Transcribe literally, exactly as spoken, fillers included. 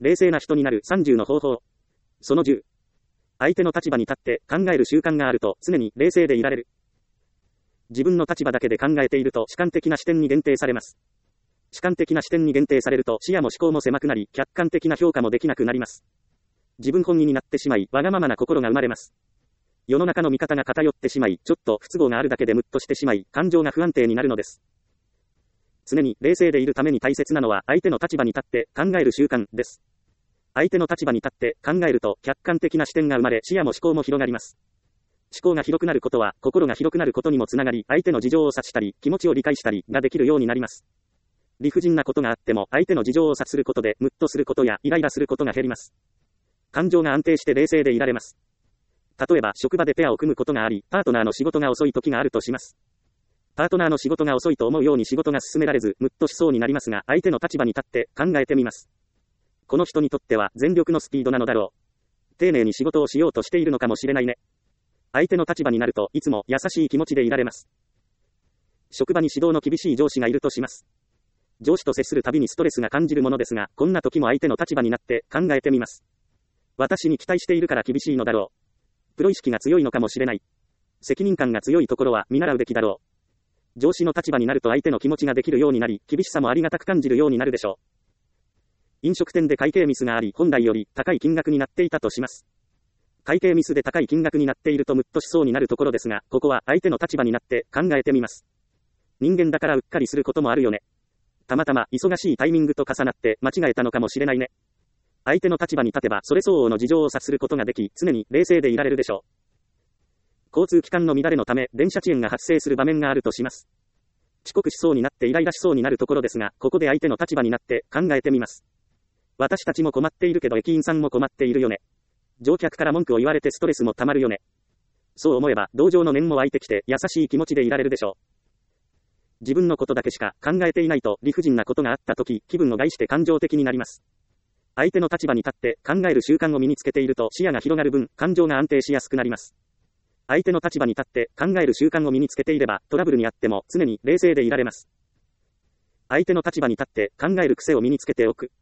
冷静な人になるさんじゅうの方法。そのじゅう。相手の立場に立って考える習慣があると常に冷静でいられる。自分の立場だけで考えていると主観的な視点に限定されます。主観的な視点に限定されると視野も思考も狭くなり、客観的な評価もできなくなります。自分本位になってしまい、わがままな心が生まれます。世の中の見方が偏ってしまい、ちょっと不都合があるだけでムッとしてしまい、感情が不安定になるのです。常に冷静でいるために大切なのは、相手の立場に立って考える習慣です。相手の立場に立って考えると、客観的な視点が生まれ、視野も思考も広がります。思考が広くなることは、心が広くなることにもつながり、相手の事情を察したり、気持ちを理解したりができるようになります。理不尽なことがあっても、相手の事情を察することで、ムッとすることやイライラすることが減ります。感情が安定して冷静でいられます。例えば、職場でペアを組むことがあり、パートナーの仕事が遅い時があるとします。パートナーの仕事が遅いと思うように仕事が進められず、ムッとしそうになりますが、相手の立場に立って考えてみます。この人にとっては全力のスピードなのだろう。丁寧に仕事をしようとしているのかもしれないね。相手の立場になるといつも優しい気持ちでいられます。職場に指導の厳しい上司がいるとします。上司と接するたびにストレスが感じるものですが、こんな時も相手の立場になって考えてみます。私に期待しているから厳しいのだろう。プロ意識が強いのかもしれない。責任感が強いところは見習うべきだろう。上司の立場になると相手の気持ちができるようになり、厳しさもありがたく感じるようになるでしょう。飲食店で会計ミスがあり、本来より高い金額になっていたとします。会計ミスで高い金額になっているとムッとしそうになるところですが、ここは相手の立場になって考えてみます。人間だからうっかりすることもあるよね。たまたま忙しいタイミングと重なって間違えたのかもしれないね。相手の立場に立てばそれ相応の事情を察することができ、常に冷静でいられるでしょう。交通機関の乱れのため電車遅延が発生する場面があるとします。遅刻しそうになってイライラしそうになるところですが、ここで相手の立場になって考えてみます。私たちも困っているけど駅員さんも困っているよね。乗客から文句を言われてストレスもたまるよね。そう思えば同情の念も湧いてきて優しい気持ちでいられるでしょう。自分のことだけしか考えていないと理不尽なことがあったとき、気分を害して感情的になります。相手の立場に立って考える習慣を身につけていると視野が広がる分、感情が安定しやすくなります。相手の立場に立って考える習慣を身につけていれば、トラブルにあっても常に冷静でいられます。相手の立場に立って考える癖を身につけておく。